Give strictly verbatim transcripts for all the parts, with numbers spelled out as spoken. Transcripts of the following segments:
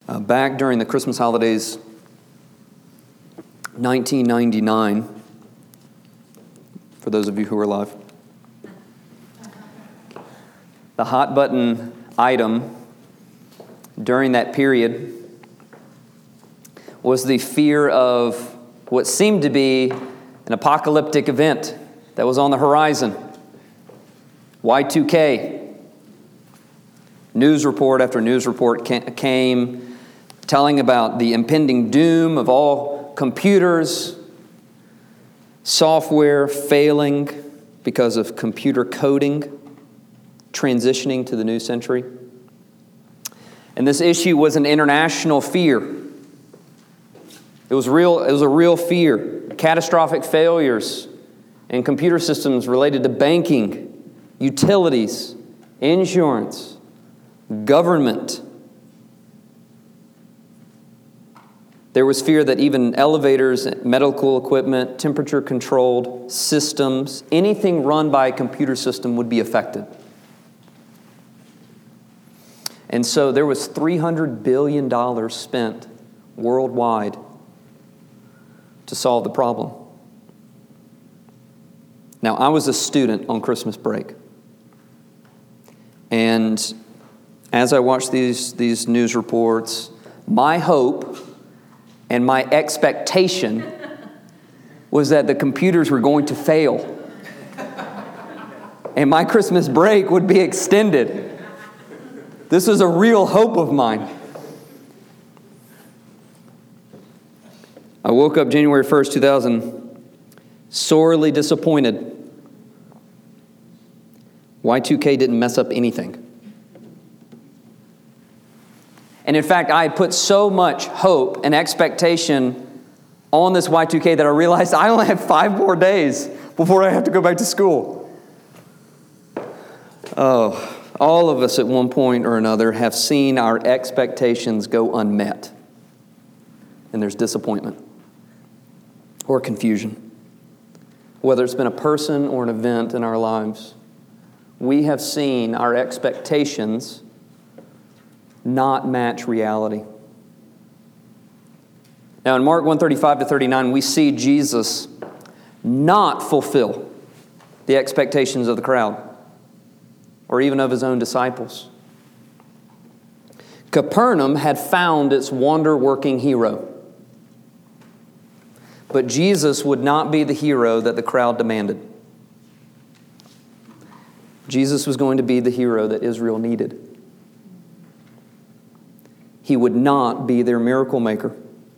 Uh, back during the Christmas holidays, nineteen ninety-nine, for those of you who are alive, the hot button item during that period was the fear of what seemed to be an apocalyptic event that was on the horizon. Y two K. News report after news report came telling about the impending doom of all computers, software failing because of computer coding, transitioning to the new century. And this issue was an international fear. It was real, it was a real fear. Catastrophic failures in computer systems related to banking, utilities, insurance, government. There was fear that even elevators, medical equipment, temperature-controlled systems, anything run by a computer system would be affected. And so there was three hundred billion dollars spent worldwide to solve the problem. Now, I was a student on Christmas break. And as I watched these, these news reports, my hope and my expectation was that the computers were going to fail. And my Christmas break would be extended. This was a real hope of mine. I woke up January first, two thousand, sorely disappointed. Y two K didn't mess up anything. And in fact, I had put so much hope and expectation on this Y two K that I realized I only have five more days before I have to go back to school. Oh, all of us at one point or another have seen our expectations go unmet. And there's disappointment or confusion. Whether it's been a person or an event in our lives, we have seen our expectations not match reality. Now in Mark one thirty-five to thirty-nine, we see Jesus not fulfill the expectations of the crowd or even of his own disciples. Capernaum had found its wonder-working hero. But Jesus would not be the hero that the crowd demanded. Jesus was going to be the hero that Israel needed. He would not be their miracle maker.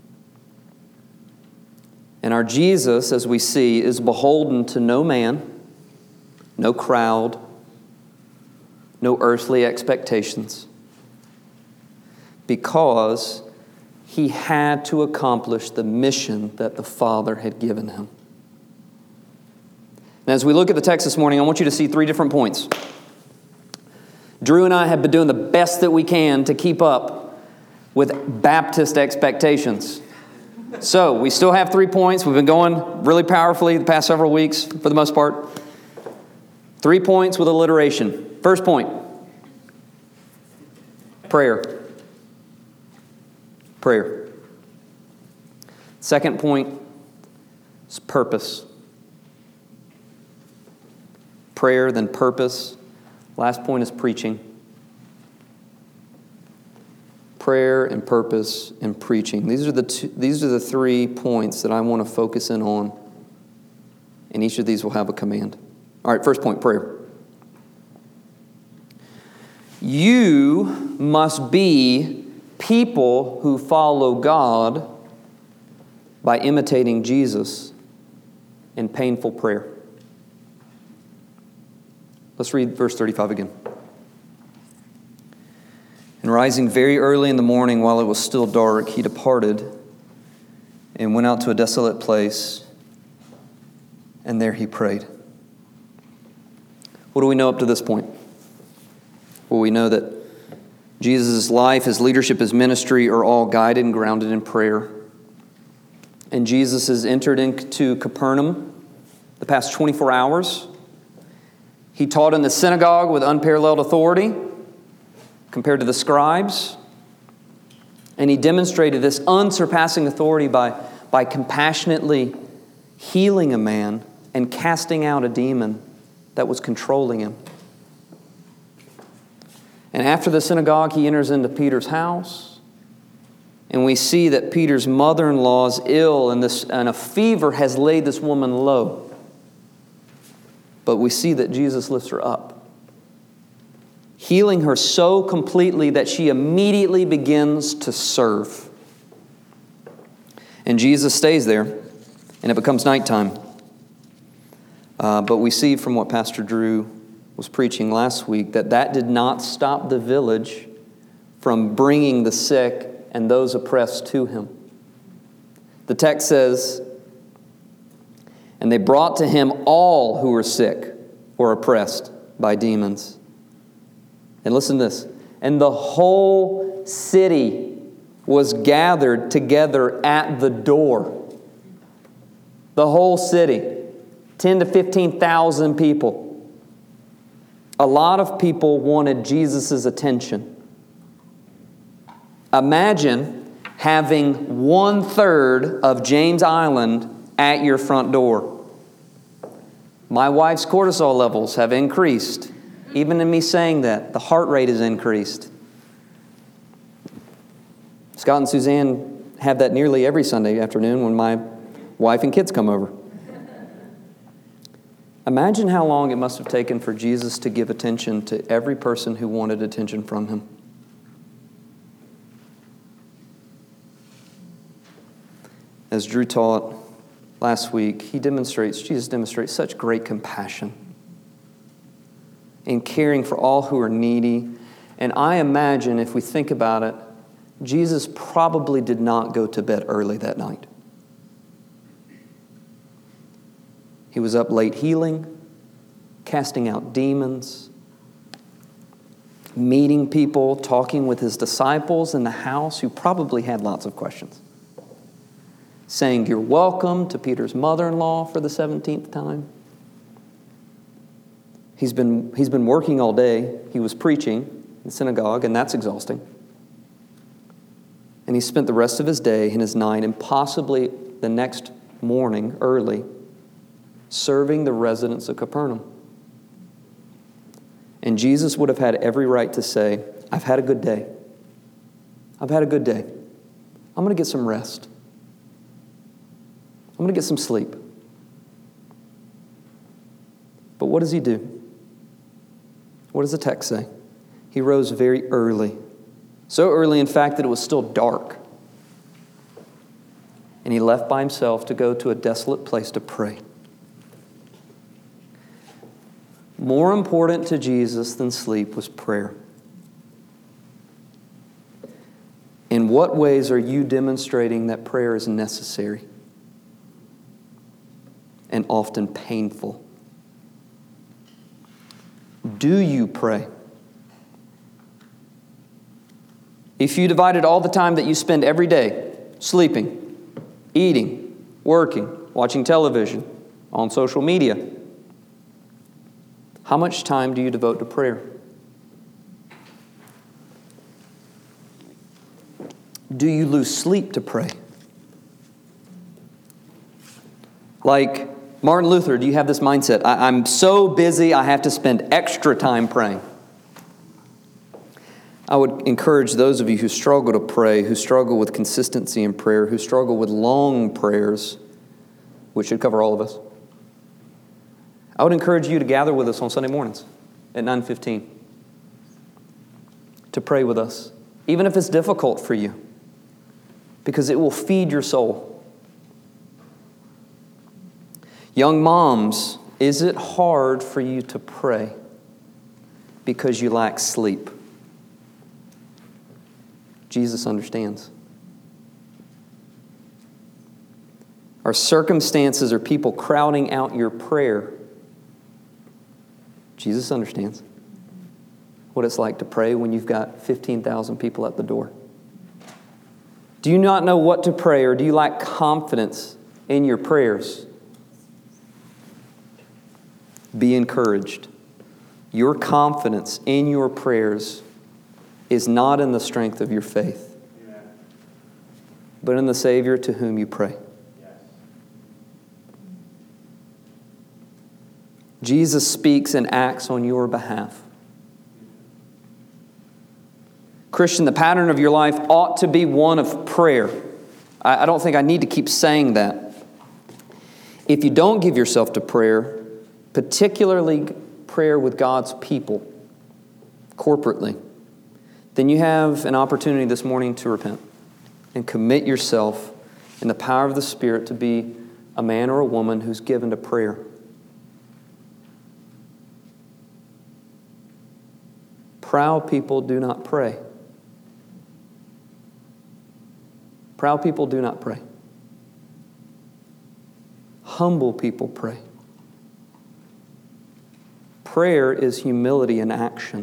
And our Jesus, as we see, is beholden to no man, no crowd, no earthly expectations, because he had to accomplish the mission that the Father had given him. And as we look at the text this morning, I want you to see three different points. Drew and I have been doing the best that we can to keep up with Baptist expectations. So we still have three points. We've been going really powerfully the past several weeks, for the most part. Three points with alliteration. First point, prayer. Prayer. Second point is purpose. Prayer, then purpose. Last point is preaching. Prayer and purpose and preaching. These are the two, these are the three points that I want to focus in on. And each of these will have a command. All right, first point, prayer. You must be people who follow God by imitating Jesus in painful prayer. Let's read verse thirty-five again. And rising very early in the morning while it was still dark, he departed and went out to a desolate place, and there he prayed. What do we know up to this point? Well, we know that Jesus' life, his leadership, his ministry are all guided and grounded in prayer. And Jesus has entered into Capernaum the past twenty-four hours. He taught in the synagogue with unparalleled authority compared to the scribes. And he demonstrated this unsurpassing authority by, by compassionately healing a man and casting out a demon that was controlling him. And after the synagogue, he enters into Peter's house. And we see that Peter's mother-in-law is ill, and, this, and a fever has laid this woman low. But we see that Jesus lifts her up, healing her so completely that she immediately begins to serve. And Jesus stays there, and it becomes nighttime. Uh, but we see from what Pastor Drew was preaching last week that that did not stop the village from bringing the sick and those oppressed to him. The text says, and they brought to him all who were sick or oppressed by demons. And listen to this. And the whole city was gathered together at the door. The whole city. ten to fifteen thousand people. A lot of people wanted Jesus' attention. Imagine having one third of James Island at your front door. My wife's cortisol levels have increased. Even in me saying that, the heart rate has increased. Scott and Suzanne have that nearly every Sunday afternoon when my wife and kids come over. Imagine how long it must have taken for Jesus to give attention to every person who wanted attention from him. As Drew taught last week, he demonstrates, Jesus demonstrates such great compassion in caring for all who are needy. And I imagine, if we think about it, Jesus probably did not go to bed early that night. He was up late healing, casting out demons, meeting people, talking with his disciples in the house who probably had lots of questions. Saying you're welcome to Peter's mother-in-law for the seventeenth time. He's been, he's been working all day. He was preaching in the synagogue, and that's exhausting. And he spent the rest of his day and his night, and possibly the next morning early, serving the residents of Capernaum. And Jesus would have had every right to say, I've had a good day. I've had a good day. I'm going to get some rest. I'm going to get some sleep. But what does he do? What does the text say? He rose very early. So early, in fact, that it was still dark. And he left by himself to go to a desolate place to pray. More important to Jesus than sleep was prayer. In what ways are you demonstrating that prayer is necessary and often painful? Do you pray? If you divided all the time that you spend every day sleeping, eating, working, watching television, on social media, how much time do you devote to prayer? Do you lose sleep to pray? Like Martin Luther, do you have this mindset? I, I'm so busy, I have to spend extra time praying. I would encourage those of you who struggle to pray, who struggle with consistency in prayer, who struggle with long prayers, which should cover all of us. I would encourage you to gather with us on Sunday mornings at nine fifteen to pray with us, even if it's difficult for you, because it will feed your soul. Young moms, is it hard for you to pray because you lack sleep? Jesus understands. Are circumstances or people crowding out your prayer? Jesus understands what it's like to pray when you've got fifteen thousand people at the door. Do you not know what to pray, or do you lack confidence in your prayers? Be encouraged. Your confidence in your prayers is not in the strength of your faith. but in the Savior to whom you pray. Jesus speaks and acts on your behalf. Christian, the pattern of your life ought to be one of prayer. I don't think I need to keep saying that. If you don't give yourself to prayer, particularly prayer with God's people, corporately, then you have an opportunity this morning to repent and commit yourself in the power of the Spirit to be a man or a woman who's given to prayer. Proud people do not pray. Proud people do not pray. Humble people pray. Prayer is humility in action.